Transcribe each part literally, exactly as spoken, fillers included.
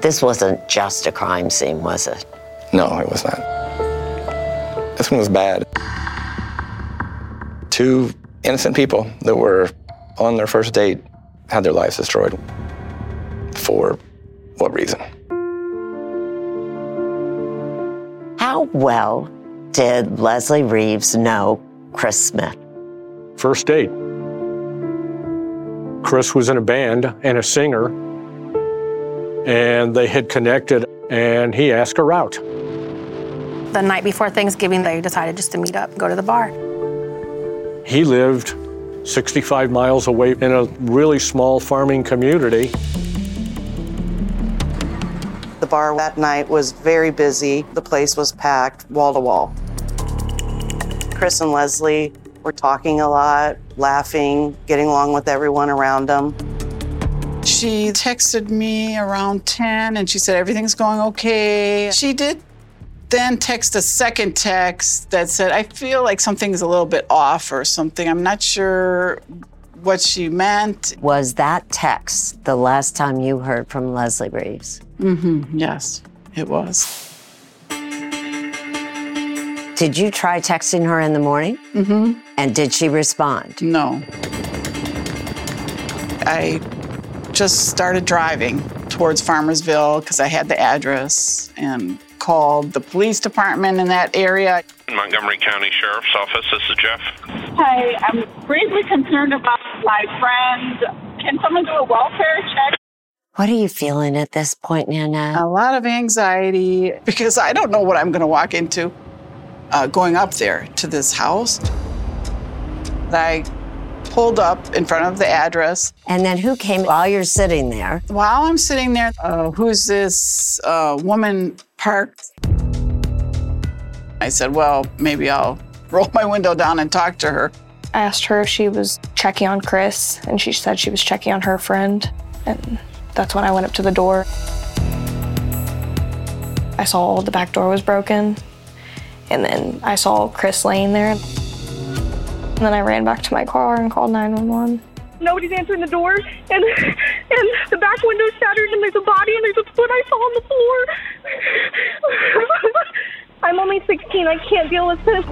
This wasn't just a crime scene, was it? No, it was not. This one was bad. Two innocent people that were on their first date had their lives destroyed. For what reason? How well did Leslie Reeves know Chris Smith? First date. Chris was in a band and a singer, and they had connected, and he asked her out. The night before Thanksgiving, they decided just to meet up and go to the bar. He lived sixty-five miles away in a really small farming community. The bar that night was very busy. The place was packed, wall to wall. Chris and Leslie were talking a lot, laughing, getting along with everyone around them. She texted me around ten and she said everything's going okay. She did then text a second text that said, I feel like something's a little bit off or something. I'm not sure what she meant. Was that text the last time you heard from Leslie Reeves? Mm-hmm, yes, it was. Did you try texting her in the morning? Mm-hmm. And did she respond? No. I just started driving towards Farmersville because I had the address and called the police department in that area. Montgomery County Sheriff's Office, this is Jeff. Hi, I'm gravely concerned about my friend. Can someone do a welfare check? What are you feeling at this point, Nana? A lot of anxiety because I don't know what I'm going to walk into uh, going up there to this house. I pulled up in front of the address. And then who came while you're sitting there? While I'm sitting there, uh, who's this uh, woman parked? I said, well, maybe I'll roll my window down and talk to her. I asked her if she was checking on Chris, and she said she was checking on her friend. And that's when I went up to the door. I saw the back door was broken, and then I saw Chris laying there. And then I ran back to my car and called nine one one. Nobody's answering the door, and and the back window's shattered, and there's a body, and there's a foot I saw on the floor. I'm only sixteen. I can't deal with this.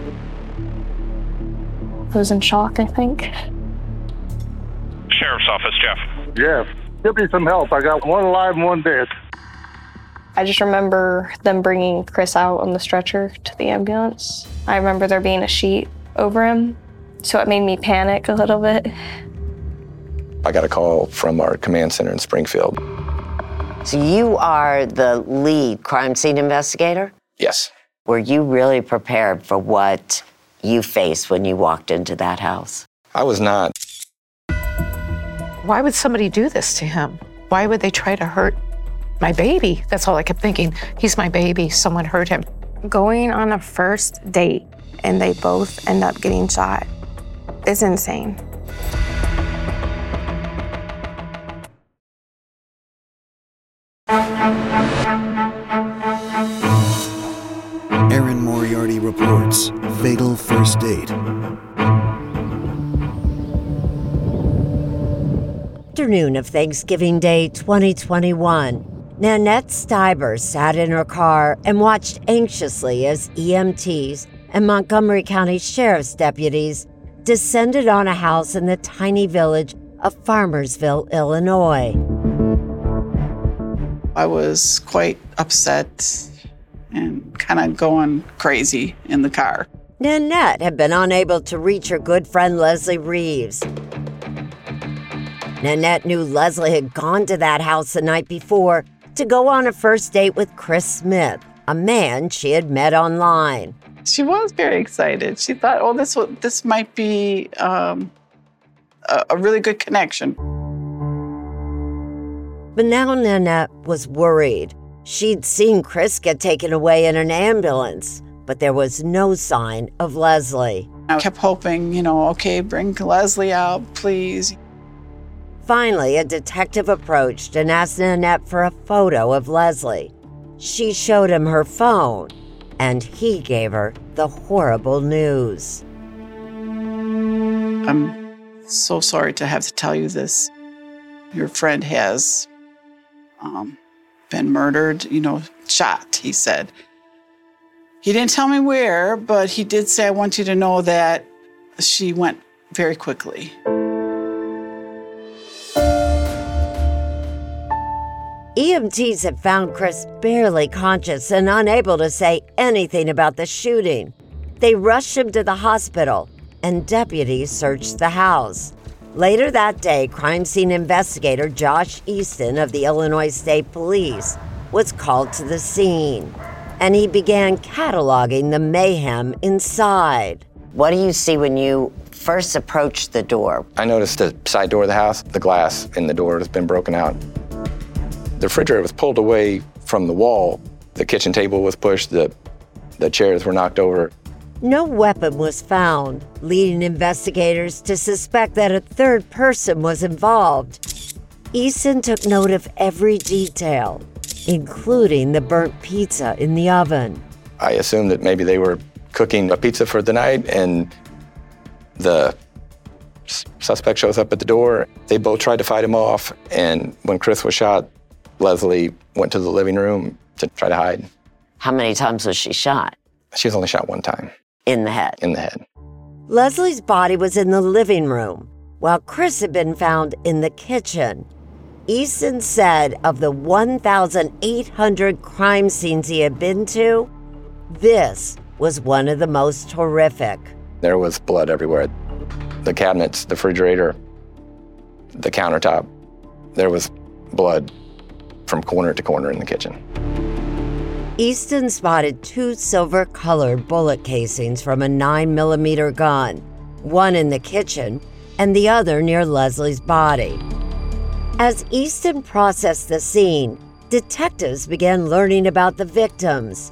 I was in shock, I think. Sheriff's Office, Jeff. Jeff, give me some help. I got one alive and one dead. I just remember them bringing Chris out on the stretcher to the ambulance. I remember there being a sheet over him, so it made me panic a little bit. I got a call from our command center in Springfield. So you are the lead crime scene investigator? Yes. Were you really prepared for what you faced when you walked into that house? I was not. Why would somebody do this to him? Why would they try to hurt my baby? That's all I kept thinking. He's my baby. Someone hurt him. Going on a first date and they both end up getting shot is insane. Erin Moriarty reports fatal first date. Afternoon of Thanksgiving Day twenty twenty-one, Nanette Stiber sat in her car and watched anxiously as E M Ts and Montgomery County Sheriff's deputies descended on a house in the tiny village of Farmersville, Illinois. I was quite upset and kind of going crazy in the car. Nanette had been unable to reach her good friend Leslie Reeves. Nanette knew Leslie had gone to that house the night before to go on a first date with Chris Smith, a man she had met online. She was very excited. She thought, oh, this this might be um, a, a really good connection. But now Nanette was worried. She'd seen Chris get taken away in an ambulance, but there was no sign of Leslie. I kept hoping, you know, okay, bring Leslie out, please. Finally, a detective approached and asked Nanette for a photo of Leslie. She showed him her phone, and he gave her the horrible news. I'm so sorry to have to tell you this. Your friend has um, been murdered, you know, shot, he said. He didn't tell me where, but he did say, I want you to know that she went very quickly. E M Ts had found Chris barely conscious and unable to say anything about the shooting. They rushed him to the hospital, and deputies searched the house. Later that day, crime scene investigator Josh Easton of the Illinois State Police was called to the scene, and he began cataloging the mayhem inside. What do you see when you first approach the door? I noticed the side door of the house, the glass in the door has been broken out. The refrigerator was pulled away from the wall. The kitchen table was pushed, the, the chairs were knocked over. No weapon was found, leading investigators to suspect that a third person was involved. Easton took note of every detail, including the burnt pizza in the oven. I assumed that maybe they were cooking a pizza for the night, and the suspect shows up at the door. They both tried to fight him off, and when Chris was shot, Leslie went to the living room to try to hide. How many times was she shot? She was only shot one time. In the head? In the head. Leslie's body was in the living room, while Chris had been found in the kitchen. Easton said of the one thousand eight hundred crime scenes he had been to, this was one of the most horrific. There was blood everywhere. The cabinets, the refrigerator, the countertop. There was blood from corner to corner in the kitchen. Easton spotted two silver-colored bullet casings from a nine millimeter gun, one in the kitchen and the other near Leslie's body. As Easton processed the scene, detectives began learning about the victims.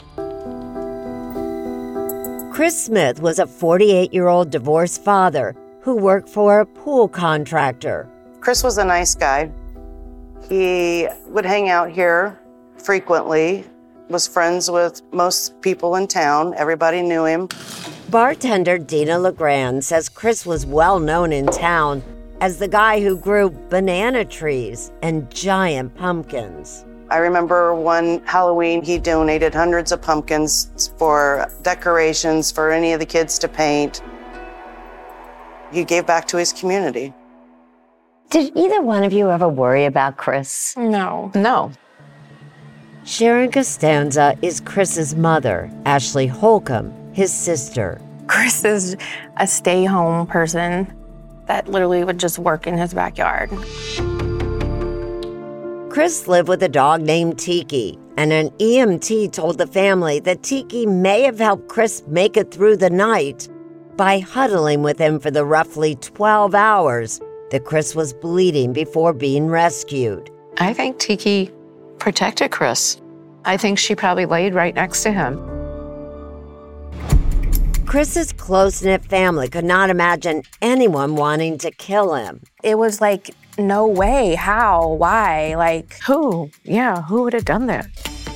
Chris Smith was a forty-eight-year-old divorced father who worked for a pool contractor. Chris was a nice guy. He would hang out here frequently, was friends with most people in town. Everybody knew him. Bartender Dina LeGrand says Chris was well known in town as the guy who grew banana trees and giant pumpkins. I remember one Halloween, he donated hundreds of pumpkins for decorations for any of the kids to paint. He gave back to his community. Did either one of you ever worry about Chris? No. No. Sharon Costanza is Chris's mother, Ashley Holcomb, his sister. Chris is a stay-home person that literally would just work in his backyard. Chris lived with a dog named Tiki, and an E M T told the family that Tiki may have helped Chris make it through the night by huddling with him for the roughly twelve hours that Chris was bleeding before being rescued. I think Tiki protected Chris. I think she probably laid right next to him. Chris's close-knit family could not imagine anyone wanting to kill him. It was like, no way, how, why, like... Who? Yeah, who would have done that?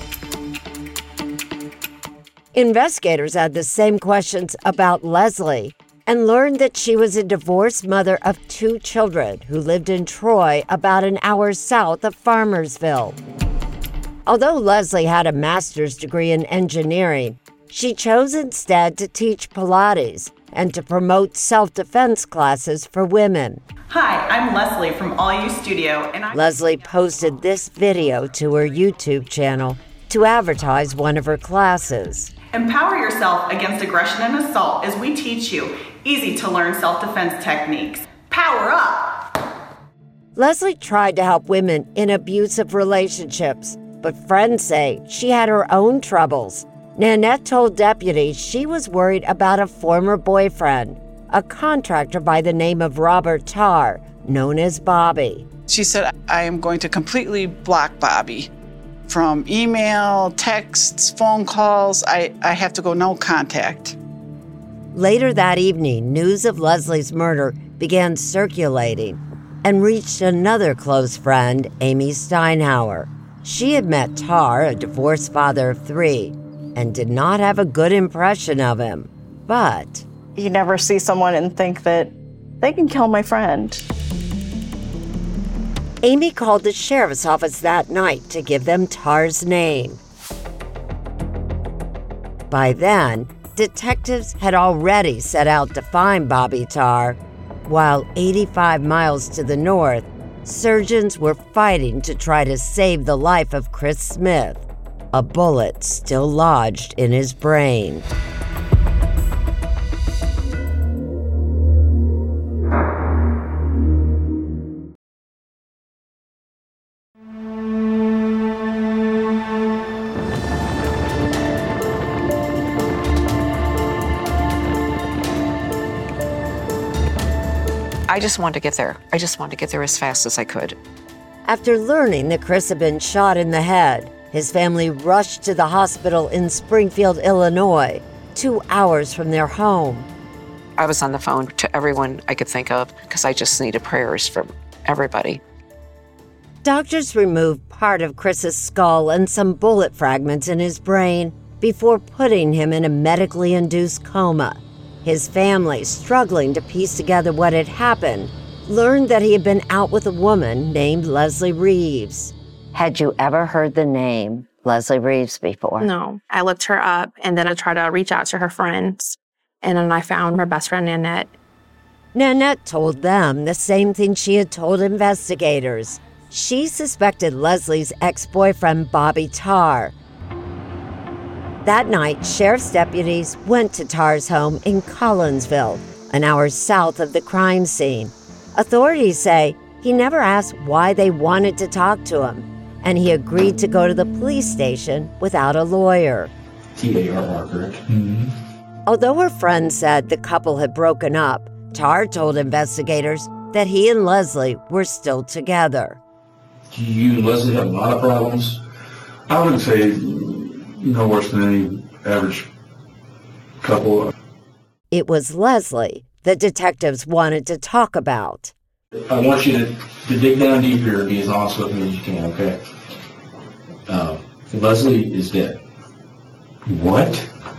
Investigators had the same questions about Leslie and learned that she was a divorced mother of two children who lived in Troy, about an hour south of Farmersville. Although Leslie had a master's degree in engineering, she chose instead to teach Pilates and to promote self-defense classes for women. Hi, I'm Leslie from All You Studio, and I... Leslie posted this video to her YouTube channel to advertise one of her classes. Empower yourself against aggression and assault as we teach you easy-to-learn self-defense techniques. Power up! Leslie tried to help women in abusive relationships, but friends say she had her own troubles. Nanette told deputies she was worried about a former boyfriend, a contractor by the name of Robert Tarr, known as Bobby. She said, I am going to completely block Bobby. From email, texts, phone calls, I, I have to go no contact. Later that evening, news of Leslie's murder began circulating and reached another close friend, Amy Steinhauer. She had met Tarr, a divorced father of three, and did not have a good impression of him. But you never see someone and think that they can kill my friend. Amy called the sheriff's office that night to give them Tar's name. By then, detectives had already set out to find Bobby Tarr, while eighty-five miles to the north, surgeons were fighting to try to save the life of Chris Smith, a bullet still lodged in his brain. I just wanted to get there. I just wanted to get there as fast as I could. After learning that Chris had been shot in the head, his family rushed to the hospital in Springfield, Illinois, two hours from their home. I was on the phone to everyone I could think of because I just needed prayers from everybody. Doctors removed part of Chris's skull and some bullet fragments in his brain before putting him in a medically induced coma. His family, struggling to piece together what had happened, learned that he had been out with a woman named Leslie Reeves. Had you ever heard the name Leslie Reeves before? No. I looked her up, and then I tried to reach out to her friends, and then I found her best friend, Nanette. Nanette told them the same thing she had told investigators. She suspected Leslie's ex-boyfriend, Bobby Tarr. That night, sheriff's deputies went to Tarr's home in Collinsville, an hour south of the crime scene. Authorities say he never asked why they wanted to talk to him, and he agreed to go to the police station without a lawyer. T A R R, correct? Mm-hmm. Although her friend said the couple had broken up, Tarr told investigators that he and Leslie were still together. You and Leslie have a lot of problems? I wouldn't say no worse than any average couple. It was Leslie the detectives wanted to talk about. I want you to, to dig down deep here and be as honest with me as you can, okay? Uh, Leslie is dead. What?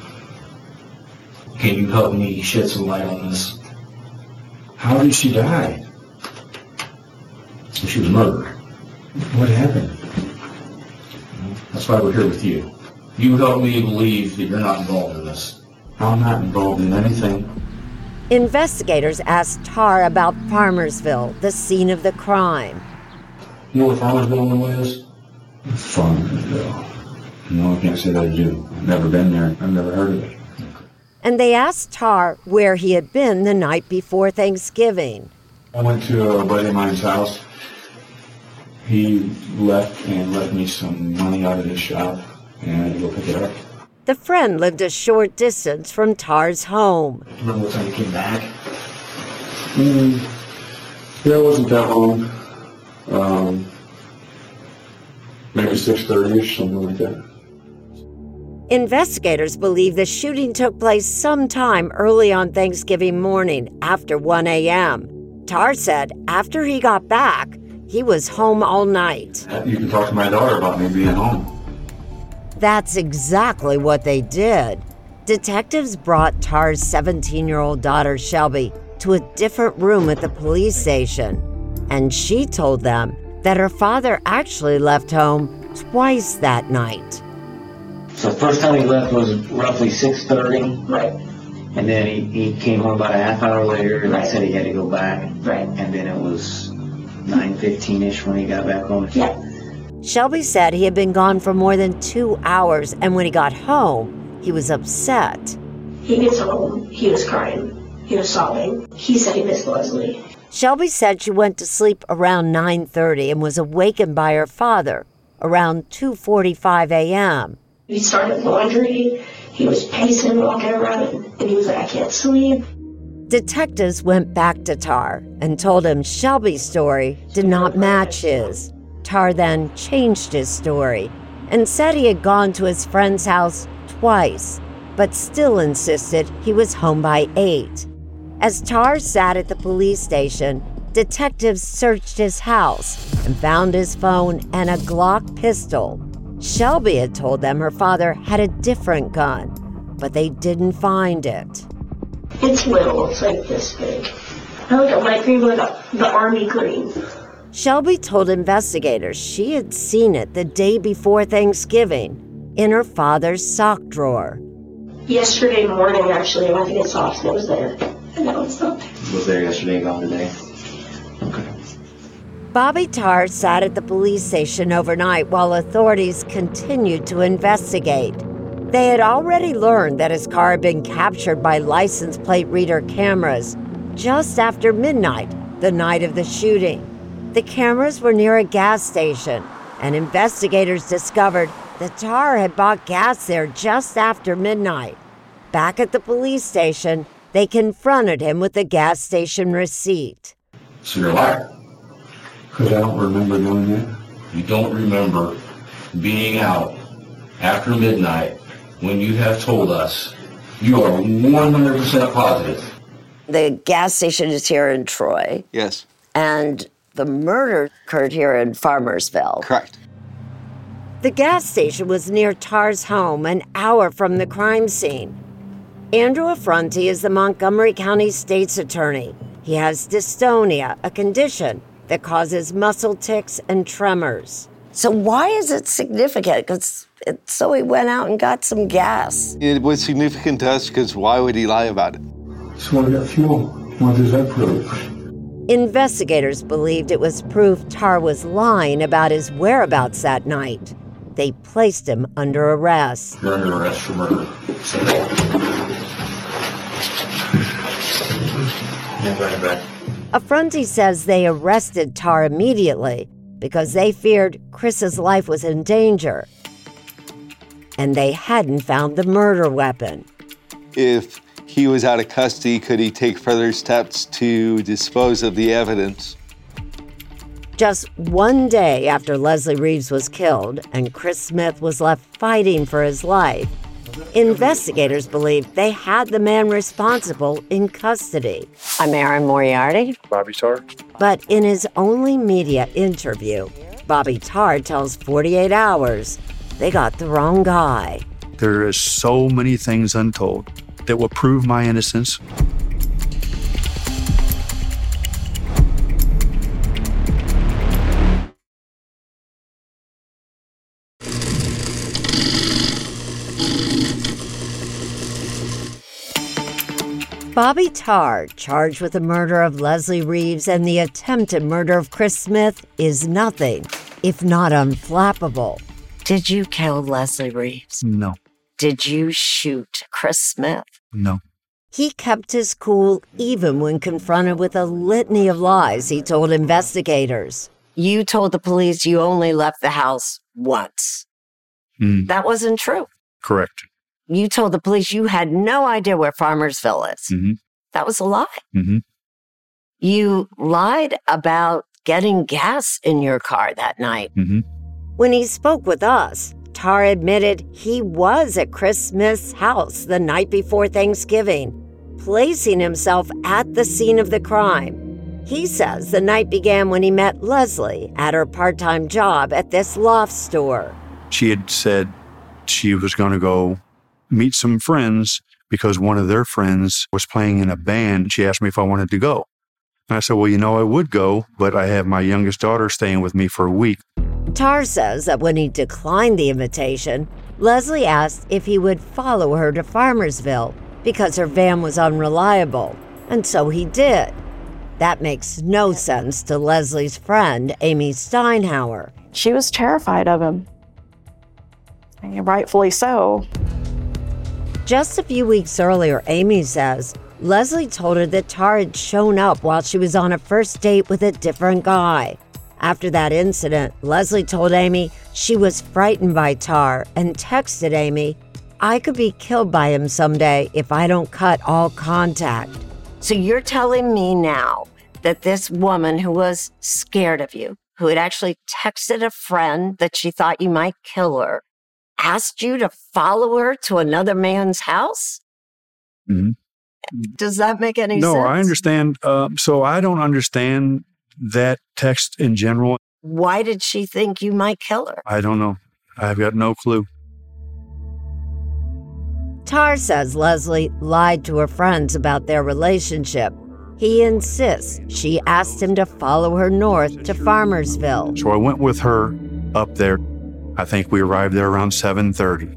Can you help me shed some light on this? How did she die? She was murdered. What happened? That's why we're here with you. You help me believe that you're not involved in this. I'm not involved in anything. Investigators asked Tarr about Farmersville, the scene of the crime. You know where Farmersville is? Farmersville? No, I can't say that I do. I've never been there. I've never heard of it. And they asked Tarr where he had been the night before Thanksgiving. I went to a buddy of mine's house. He left and left me some money out of his shop, and I had to go pick it up. The friend lived a short distance from Tarr's home. Remember what time you came back? Mm, yeah, it wasn't that long. Um, maybe six thirty-ish, something like that. Investigators believe the shooting took place sometime early on Thanksgiving morning after one a.m. Tarr said after he got back, he was home all night. You can talk to my daughter about me being home. That's exactly what they did. Detectives brought Tarr's seventeen-year-old daughter, Shelby, to a different room at the police station, and she told them that her father actually left home twice that night. So the first time he left was roughly six thirty. Right. And then he, he came home about a half hour later and Right. said he had to go back. Right. And then it was nine fifteen-ish when he got back home. Yeah. Shelby said he had been gone for more than two hours, and when he got home, he was upset. He gets home. He was crying. He was sobbing. He said he missed Leslie. Shelby said she went to sleep around nine thirty and was awakened by her father around two forty-five a.m. He started laundry. He was pacing, walking around, and he was like, I can't sleep. Detectives went back to Tarr and told him Shelby's story did not match his. Tarr then changed his story and said he had gone to his friend's house twice, but still insisted he was home by eight. As Tarr sat at the police station, detectives searched his house and found his phone and a Glock pistol. Shelby had told them her father had a different gun, but they didn't find it. It's little. It's like this big. I look at my green, like the army green. Shelby told investigators she had seen it the day before Thanksgiving in her father's sock drawer. Yesterday morning, actually, I went to get socks and it was there. And now it's not there. Was there yesterday and gone today? Bobby Tarr sat at the police station overnight while authorities continued to investigate. They had already learned that his car had been captured by license plate reader cameras just after midnight, the night of the shooting. The cameras were near a gas station, and investigators discovered that Tarr had bought gas there just after midnight. Back at the police station, they confronted him with the gas station receipt. So you're a liar. Because I don't remember doing that. You don't remember being out after midnight when you have told us you are one hundred percent positive. The gas station is here in Troy. Yes. And the murder occurred here in Farmersville. Correct. The gas station was near Tarr's home, an hour from the crime scene. Andrew Affronti is the Montgomery County State's attorney. He has dystonia, a condition that causes muscle tics and tremors. So why is it significant? Because so he went out and got some gas. It was significant to us because why would he lie about it? So I got fuel. What does that prove? Investigators believed it was proof Tarr was lying about his whereabouts that night. They placed him under arrest. You're under arrest for murder. Affronti says they arrested Tarr immediately because they feared Chris's life was in danger. And they hadn't found the murder weapon. If he was out of custody, could he take further steps to dispose of the evidence? Just one day after Leslie Reeves was killed and Chris Smith was left fighting for his life, investigators believed they had the man responsible in custody. I'm Erin Moriarty. Bobby Tarr. But in his only media interview, Bobby Tarr tells forty-eight hours they got the wrong guy. There is so many things untold that will prove my innocence. Bobby Tarr, charged with the murder of Leslie Reeves and the attempted murder of Chris Smith, is nothing if not unflappable. Did you kill Leslie Reeves? No. Did you shoot Chris Smith? No. He kept his cool even when confronted with a litany of lies he told investigators. You told the police you only left the house once. Mm. That wasn't true. Correct. You told the police you had no idea where Farmersville is. Mm-hmm. That was a lie. Mm-hmm. You lied about getting gas in your car that night. Mm-hmm. When he spoke with us, Tarr admitted he was at Chris Smith's house the night before Thanksgiving, placing himself at the scene of the crime. He says the night began when he met Leslie at her part-time job at this loft store. She had said she was going to go meet some friends because one of their friends was playing in a band. She asked me if I wanted to go. And I said, well, you know, I would go, but I have my youngest daughter staying with me for a week. Tarr says that when he declined the invitation, Leslie asked if he would follow her to Farmersville because her van was unreliable, and so he did. That makes no sense to Leslie's friend, Amy Steinhauer. She was terrified of him. And rightfully so. Just a few weeks earlier, Amy says, Leslie told her that Tarr had shown up while she was on a first date with a different guy. After that incident, Leslie told Amy she was frightened by Tarr and texted Amy, I could be killed by him someday if I don't cut all contact. So you're telling me now that this woman who was scared of you, who had actually texted a friend that she thought you might kill her, asked you to follow her to another man's house? Mm-hmm. Does that make any no, sense? No, I understand. Uh, so I don't understand that text in general. Why did she think you might kill her? I don't know. I've got no clue. Tarr says Leslie lied to her friends about their relationship. He insists she asked him to follow her north to Farmersville. So I went with her up there. I think we arrived there around seven thirty.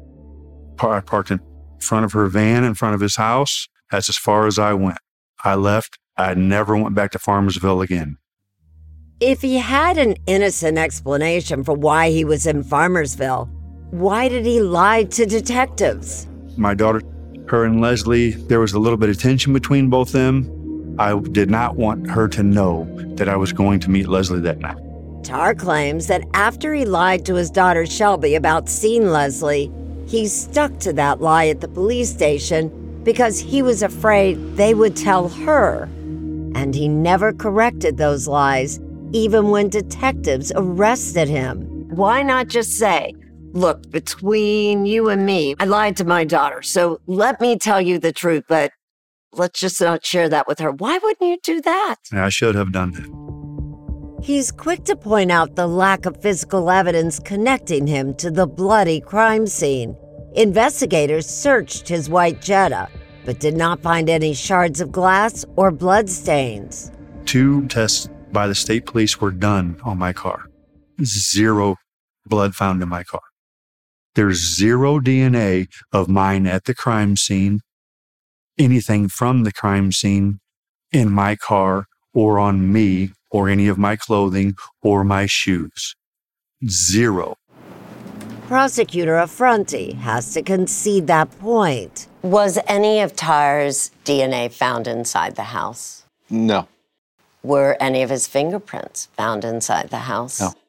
I parked in front of her van in front of his house. That's as far as I went. I left. I never went back to Farmersville again. If he had an innocent explanation for why he was in Farmersville, why did he lie to detectives? My daughter, her and Leslie, there was a little bit of tension between both them. I did not want her to know that I was going to meet Leslie that night. Tarr claims that after he lied to his daughter Shelby about seeing Leslie, he stuck to that lie at the police station because he was afraid they would tell her. And he never corrected those lies, even when detectives arrested him. Why not just say, look, between you and me, I lied to my daughter, so let me tell you the truth, but let's just not share that with her. Why wouldn't you do that? I should have done that. He's quick to point out the lack of physical evidence connecting him to the bloody crime scene. Investigators searched his white Jetta, but did not find any shards of glass or bloodstains. Two tests by the state police were done on my car. Zero blood found in my car. There's zero D N A of mine at the crime scene, anything from the crime scene in my car or on me or any of my clothing or my shoes. Zero. Prosecutor Affronti has to concede that point. Was any of Tarr's D N A found inside the house? No. Were any of his fingerprints found inside the house? No.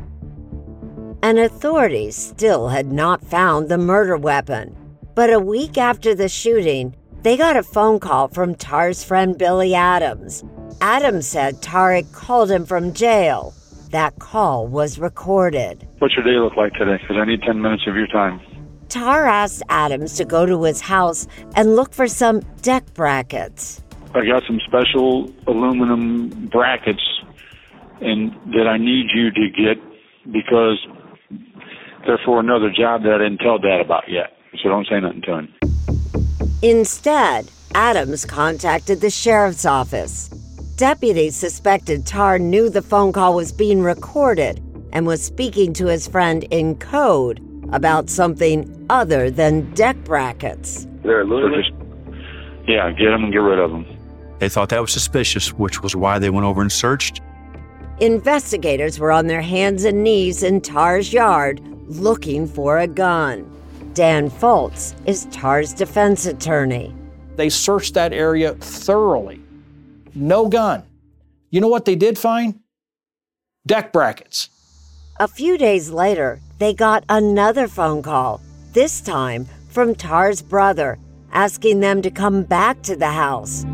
And authorities still had not found the murder weapon. But a week after the shooting, they got a phone call from Tarr's friend Billy Adams. Adams said Tarr had called him from jail. That call was recorded. What's your day look like today? Because I need ten minutes of your time. Tarr asked Adams to go to his house and look for some deck brackets. I got some special aluminum brackets and that I need you to get because they're for another job that I didn't tell Dad about yet. So don't say nothing to him. Instead, Adams contacted the sheriff's office. Deputies suspected Tarr knew the phone call was being recorded and was speaking to his friend in code about something other than deck brackets. They're aluminum? Yeah, get them and get rid of them. They thought that was suspicious, which was why they went over and searched. Investigators were on their hands and knees in Tarr's yard looking for a gun. Dan Foltz is Tarr's defense attorney. They searched that area thoroughly. No gun. You know what they did find? Deck brackets. A few days later, they got another phone call, this time from Tarr's brother, asking them to come back to the house.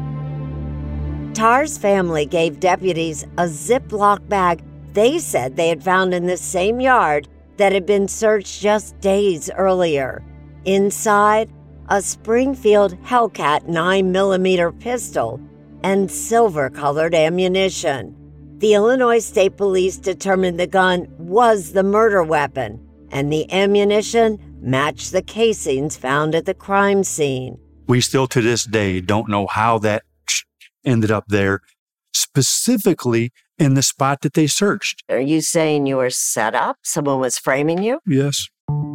Tarr's family gave deputies a Ziploc bag they said they had found in the same yard that had been searched just days earlier. Inside, a Springfield Hellcat nine millimeter pistol and silver-colored ammunition. The Illinois State Police determined the gun was the murder weapon, and the ammunition matched the casings found at the crime scene. We still to this day don't know how that ended up there, specifically in the spot that they searched. Are you saying you were set up? Someone was framing you? Yes.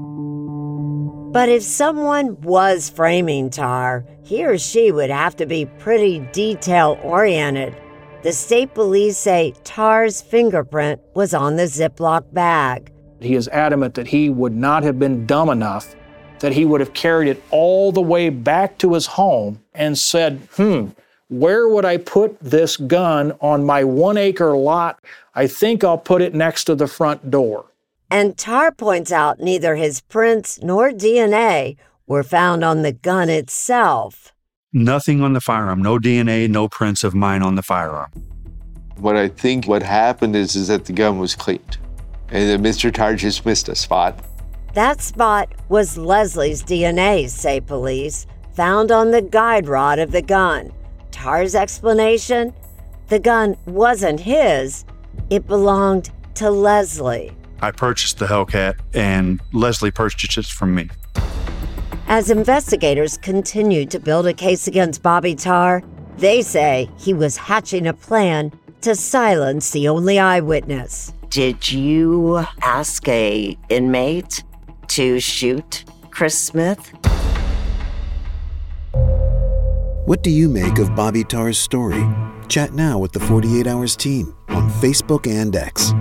But if someone was framing Tarr, he or she would have to be pretty detail-oriented. The state police say Tarr's fingerprint was on the Ziploc bag. He is adamant that he would not have been dumb enough that he would have carried it all the way back to his home and said, hmm, where would I put this gun on my one-acre lot? I think I'll put it next to the front door. And Tarr points out neither his prints nor D N A were found on the gun itself. Nothing on the firearm, no D N A, no prints of mine on the firearm. What I think what happened is, is that the gun was cleaned and that Mister Tarr just missed a spot. That spot was Leslie's D N A, say police, found on the guide rod of the gun. Tarr's explanation? The gun wasn't his, it belonged to Leslie. I purchased the Hellcat and Leslie purchased it from me. As investigators continued to build a case against Bobby Tarr, They say he was hatching a plan to silence the only eyewitness. Did you ask a inmate to shoot Chris Smith? What do you make of Bobby Tarr's story? Chat now with the forty-eight hours team on Facebook and X.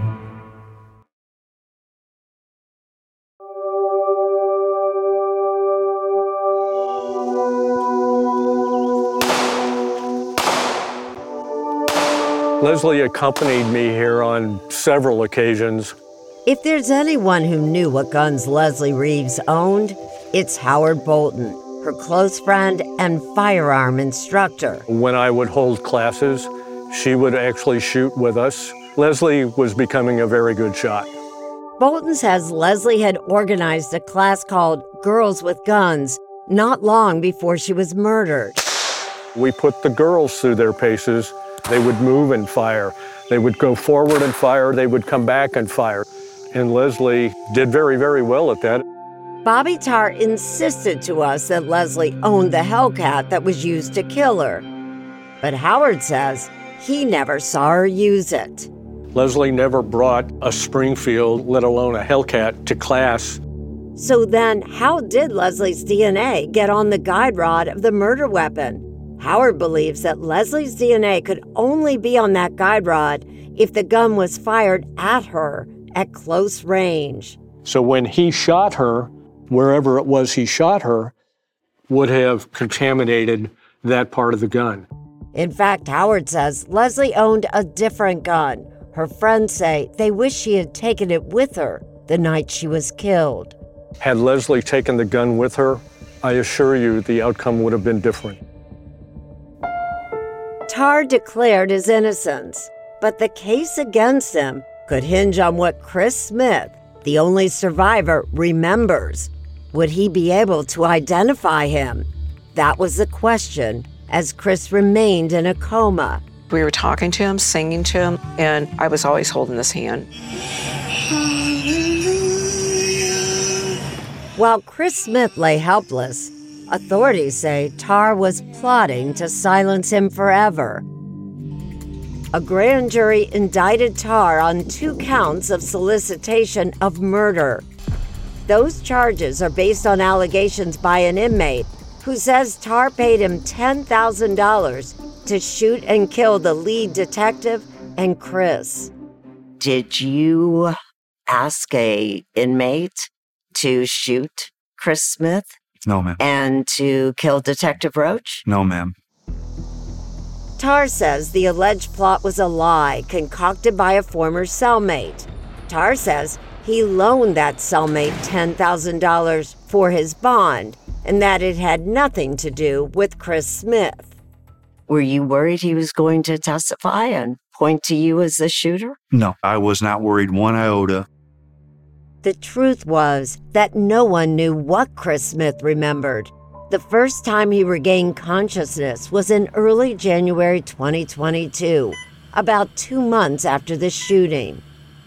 Leslie accompanied me here on several occasions. If there's anyone who knew what guns Leslie Reeves owned, it's Howard Bolton, her close friend and firearm instructor. When I would hold classes, she would actually shoot with us. Leslie was becoming a very good shot. Bolton says Leslie had organized a class called Girls with Guns not long before she was murdered. We put the girls through their paces. They would move and fire. They would go forward and fire. They would come back and fire. And Leslie did very, very well at that. Bobby Tarr insisted to us that Leslie owned the Hellcat that was used to kill her. But Howard says he never saw her use it. Leslie never brought a Springfield, let alone a Hellcat, to class. So then, how did Leslie's D N A get on the guide rod of the murder weapon? Howard believes that Leslie's D N A could only be on that guide rod if the gun was fired at her at close range. So when he shot her, wherever it was he shot her, would have contaminated that part of the gun. In fact, Howard says Leslie owned a different gun. Her friends say they wish she had taken it with her the night she was killed. Had Leslie taken the gun with her, I assure you the outcome would have been different. Tarr declared his innocence, but the case against him could hinge on what Chris Smith, the only survivor, remembers. Would he be able to identify him? That was the question as Chris remained in a coma. We were talking to him, singing to him, and I was always holding his hand. While Chris Smith lay helpless, authorities say Tarr was plotting to silence him forever. A grand jury indicted Tarr on two counts of solicitation of murder. Those charges are based on allegations by an inmate who says Tarr paid him ten thousand dollars to shoot and kill the lead detective and Chris. Did you ask a inmate to shoot Chris Smith? No, ma'am. And to kill Detective Roach? No, ma'am. Tarr says the alleged plot was a lie concocted by a former cellmate. Tarr says he loaned that cellmate ten thousand dollars for his bond and that it had nothing to do with Chris Smith. Were you worried he was going to testify and point to you as the shooter? No, I was not worried one iota. The truth was that no one knew what Chris Smith remembered. The first time he regained consciousness was in early January twenty twenty-two, about two months after the shooting.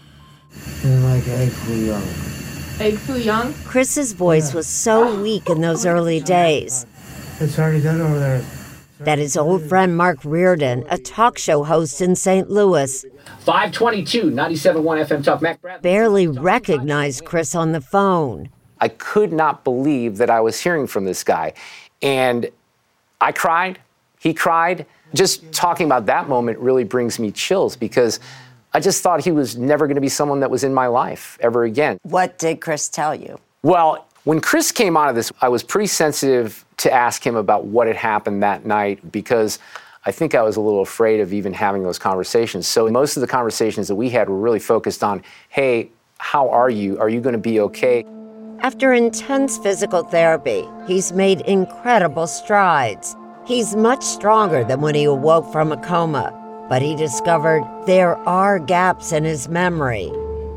Like Egg Foo Young. Egg Foo Young? Chris's voice was so weak in those early days It's already done over there. that his old friend Mark Reardon, a talk show host in Saint Louis, five twenty-two, ninety-seven point one F M Talk, Mac Bradley, barely recognized Chris on the phone. I could not believe that I was hearing from this guy. And I cried, he cried. Just talking about that moment really brings me chills because I just thought he was never gonna be someone that was in my life ever again. What did Chris tell you? Well, when Chris came out of this, I was pretty sensitive to ask him about what had happened that night because I think I was a little afraid of even having those conversations. So most of the conversations that we had were really focused on, hey, how are you? Are you gonna be okay? After intense physical therapy, he's made incredible strides. He's much stronger than when he awoke from a coma, but he discovered there are gaps in his memory.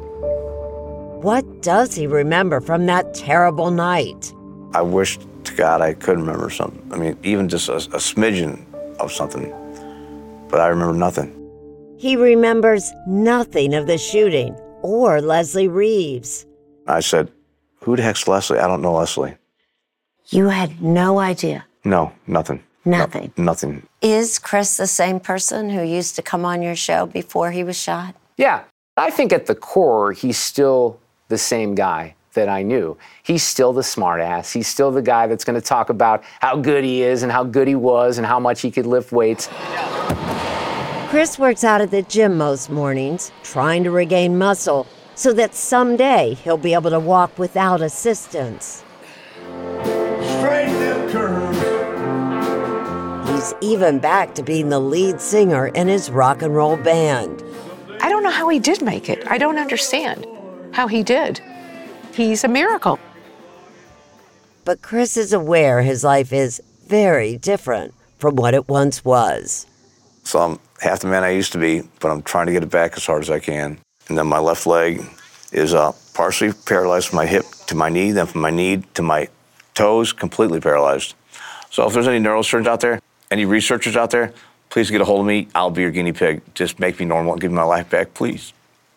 What does he remember from that terrible night? I wish to God I could remember something. I mean, even just a, a smidgen of something, but I remember nothing. He remembers nothing of the shooting or Leslie Reeves. I said, who the heck's Leslie? I don't know Leslie. You had no idea. No, nothing. Nothing. No, nothing. Is Chris the same person who used to come on your show before he was shot? Yeah. I think at the core, he's still the same guy that I knew. He's still the smartass. He's still the guy that's going to talk about how good he is and how good he was and how much he could lift weights. Chris works out at the gym most mornings, trying to regain muscle so that someday he'll be able to walk without assistance. Straighten them curves. He's even back to being the lead singer in his rock and roll band. I don't know how he did make it. I don't understand how he did. He's a miracle. But Chris is aware his life is very different from what it once was. So I'm half the man I used to be, but I'm trying to get it back as hard as I can. And then my left leg is uh, partially paralyzed from my hip to my knee, then from my knee to my toes, completely paralyzed. So if there's any neurosurgeons out there, any researchers out there, please get a hold of me. I'll be your guinea pig. Just make me normal and give me my life back, please.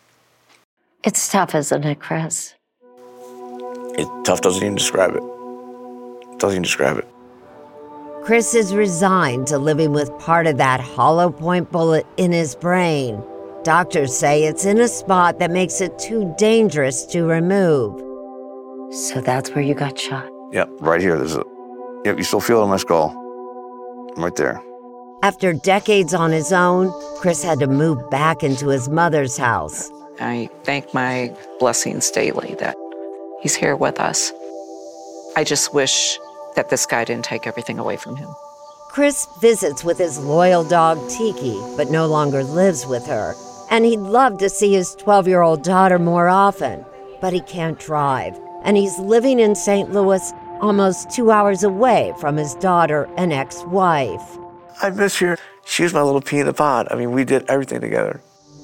It's tough, isn't it, Chris? It, tough doesn't even describe it. Doesn't even describe it. Chris is resigned to living with part of that hollow point bullet in his brain. Doctors say it's in a spot that makes it too dangerous to remove. So that's where you got shot? Yep, right here. There's a. Yep, you still feel it in my skull. Right there. After decades on his own, Chris had to move back into his mother's house. I thank my blessings daily that he's here with us. I just wish that this guy didn't take everything away from him. Chris visits with his loyal dog Tiki, but no longer lives with her. And he'd love to see his twelve-year-old daughter more often, but he can't drive. And he's living in Saint Louis, almost two hours away from his daughter and ex-wife. I miss her. She was my little pea in the pod. I mean, we did everything together.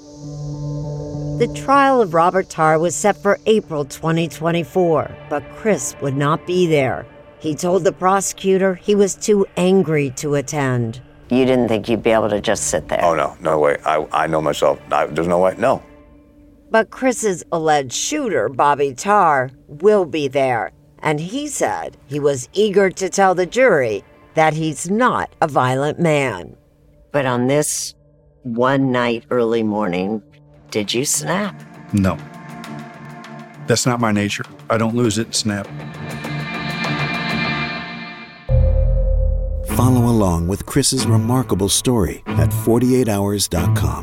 The trial of Robert Tarr was set for April twenty twenty-four, but Chris would not be there. He told the prosecutor he was too angry to attend. You didn't think you'd be able to just sit there? Oh, no, no way. I, I know myself. I, there's no way. No. But Chris's alleged shooter, Bobby Tarr, will be there. And he said he was eager to tell the jury that he's not a violent man. But on this one night early morning, did you snap? No. That's not my nature. I don't lose it and snap. Follow along with Chris's remarkable story at forty-eight hours dot com.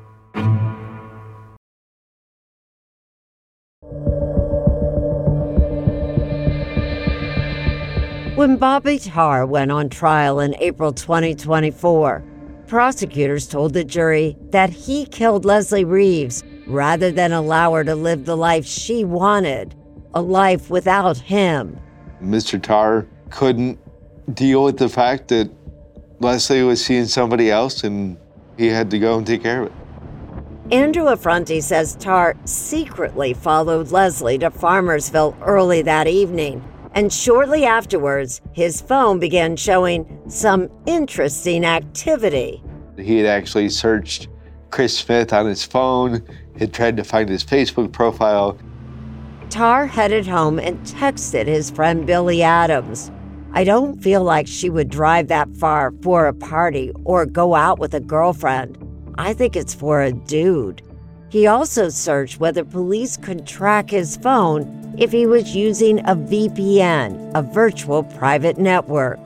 When Bobby Tarr went on trial in April twenty twenty-four, prosecutors told the jury that he killed Leslie Reeves rather than allow her to live the life she wanted, a life without him. Mister Tarr couldn't deal with the fact that Leslie was seeing somebody else and he had to go and take care of it. Andrew Affronti says Tarr secretly followed Leslie to Farmersville early that evening, and shortly afterwards, his phone began showing some interesting activity. He had actually searched Chris Smith on his phone, had tried to find his Facebook profile. Tarr headed home and texted his friend Billy Adams. I don't feel like she would drive that far for a party or go out with a girlfriend. I think it's for a dude. He also searched whether police could track his phone if he was using a V P N, a virtual private network.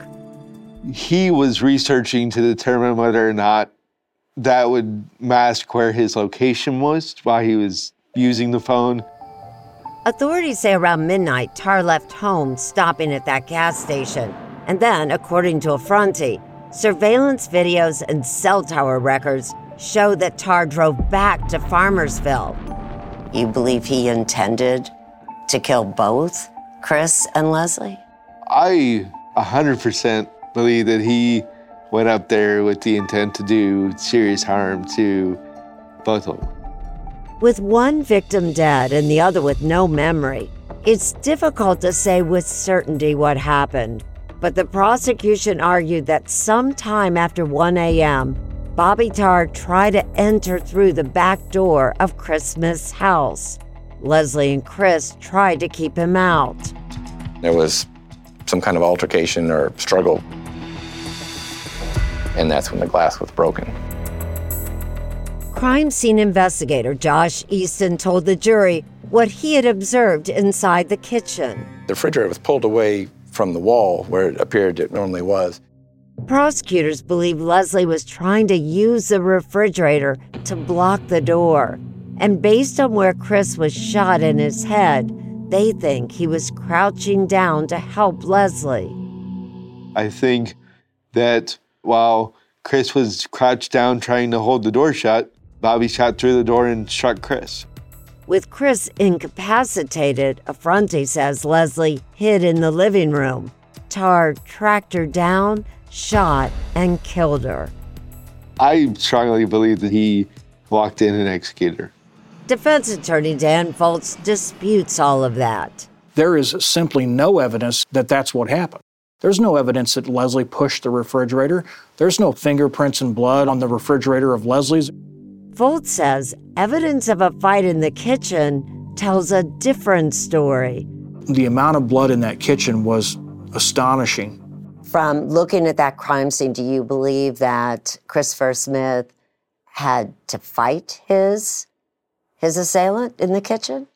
He was researching to determine whether or not that would mask where his location was while he was using the phone. Authorities say around midnight, Tarr left home, stopping at that gas station. And then, according to Affronti, surveillance videos and cell tower records show that Tarr drove back to Farmersville. You believe he intended to kill both Chris and Leslie? I one hundred percent believe that he went up there with the intent to do serious harm to both of them. With one victim dead and the other with no memory, it's difficult to say with certainty what happened. But the prosecution argued that sometime after one a.m., Bobby Tarr tried to enter through the back door of Chris Smith's house. Leslie and Chris tried to keep him out. There was some kind of altercation or struggle. and that's when the glass was broken. Crime scene investigator Josh Easton told the jury what he had observed inside the kitchen. The refrigerator was pulled away from the wall where it appeared it normally was. Prosecutors believe Leslie was trying to use the refrigerator to block the door. And based on where Chris was shot in his head, they think he was crouching down to help Leslie. I think that while Chris was crouched down trying to hold the door shut, Bobby shot through the door and struck Chris. With Chris incapacitated, Affronti says Leslie hid in the living room. Tar tracked her down, shot, and killed her. I strongly believe that he walked in and executed her. Defense attorney Dan Foltz disputes all of that. There is simply no evidence that that's what happened. There's no evidence that Leslie pushed the refrigerator. There's no fingerprints and blood on the refrigerator of Leslie's. Foltz says evidence of a fight in the kitchen tells a different story. The amount of blood in that kitchen was astonishing. From looking at that crime scene, do you believe that Christopher Smith had to fight his, his assailant in the kitchen?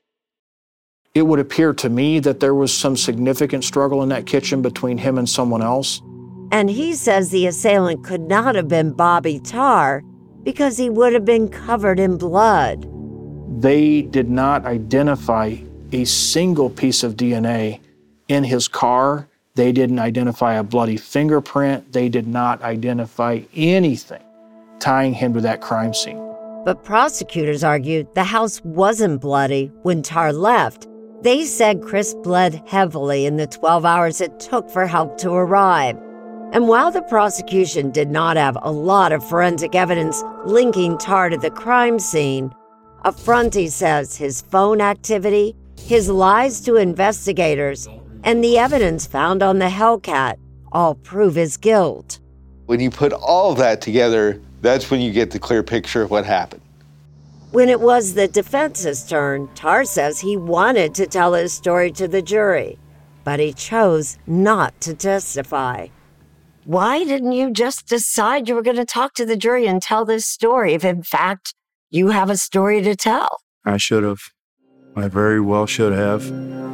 It would appear to me that there was some significant struggle in that kitchen between him and someone else. And he says the assailant could not have been Bobby Tar because he would have been covered in blood. They did not identify a single piece of D N A in his car. They didn't identify a bloody fingerprint. They did not identify anything tying him to that crime scene. But prosecutors argued the house wasn't bloody when Tar left. They said Chris bled heavily in the twelve hours it took for help to arrive. And while the prosecution did not have a lot of forensic evidence linking Tar to the crime scene, Affronti says his phone activity, his lies to investigators, and the evidence found on the Hellcat all prove his guilt. When you put all of that together, that's when you get the clear picture of what happened. When it was the defense's turn, Tar says he wanted to tell his story to the jury, but he chose not to testify. Why didn't you just decide you were going to talk to the jury and tell this story if, in fact, you have a story to tell? I should have. I very well should have.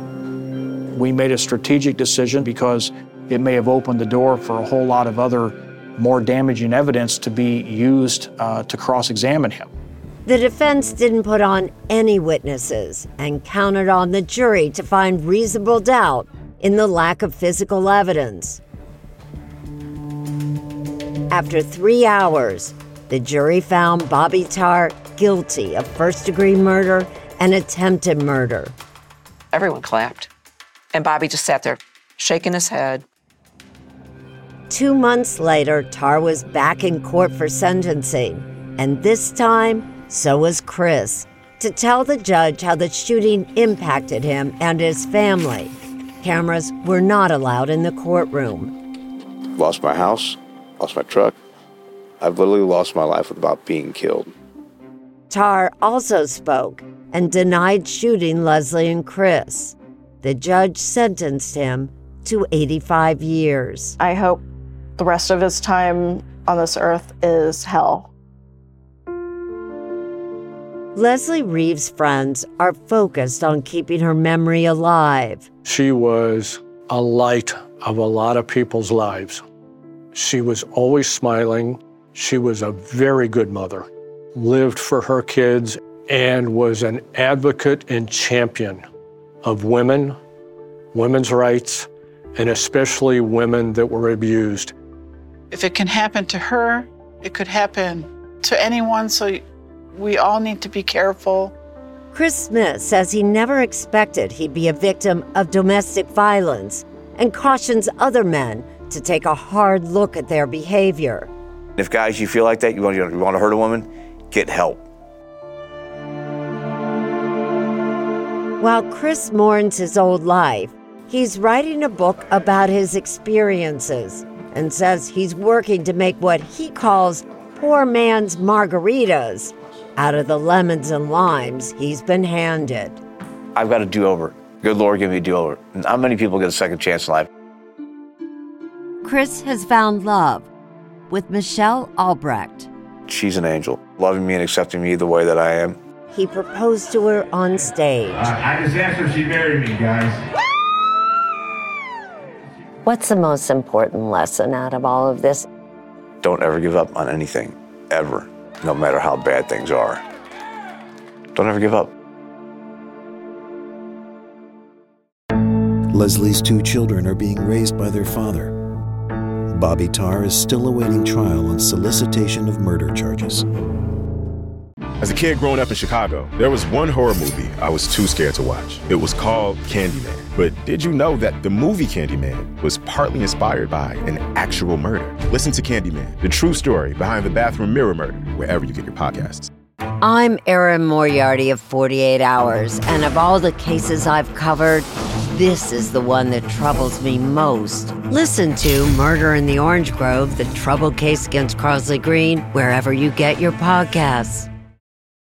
We made a strategic decision because it may have opened the door for a whole lot of other more damaging evidence to be used uh, to cross-examine him. The defense didn't put on any witnesses and counted on the jury to find reasonable doubt in the lack of physical evidence. After three hours, the jury found Bobby Tar guilty of first-degree murder and attempted murder. Everyone clapped. And Bobby just sat there, shaking his head. Two months later, Tar was back in court for sentencing. And this time, so was Chris, to tell the judge how the shooting impacted him and his family. Cameras were not allowed in the courtroom. Lost my house, lost my truck. I've literally lost my life without being killed. Tar also spoke and denied shooting Leslie and Chris. The judge sentenced him to eighty-five years. I hope the rest of his time on this earth is hell. Leslie Reeves' friends are focused on keeping her memory alive. She was a light of a lot of people's lives. She was always smiling. She was a very good mother, lived for her kids, and was an advocate and champion of women, women's rights, and especially women that were abused. If it can happen to her, it could happen to anyone, so we all need to be careful. Chris Smith says he never expected he'd be a victim of domestic violence and cautions other men to take a hard look at their behavior. If guys, you feel like that, you want, you want to hurt a woman, get help. While Chris mourns his old life, he's writing a book about his experiences and says he's working to make what he calls poor man's margaritas out of the lemons and limes he's been handed. I've got a do-over. Good Lord, give me a do-over. Not many people get a second chance in life. Chris has found love with Michelle Albrecht. She's an angel, loving me and accepting me the way that I am. He proposed to her on stage. Uh, I just asked her if she'd marry me, guys. What's the most important lesson out of all of this? Don't ever give up on anything, ever, no matter how bad things are. Don't ever give up. Leslie's two children are being raised by their father. Bobby Tarr is still awaiting trial on solicitation of murder charges. As a kid growing up in Chicago, there was one horror movie I was too scared to watch. It was called Candyman. But did you know that the movie Candyman was partly inspired by an actual murder? Listen to Candyman, the true story behind the bathroom mirror murder, wherever you get your podcasts. I'm Erin Moriarty of forty-eight hours, and of all the cases I've covered, this is the one that troubles me most. Listen to Murder in the Orange Grove, the troubled case against Crosley Green, wherever you get your podcasts.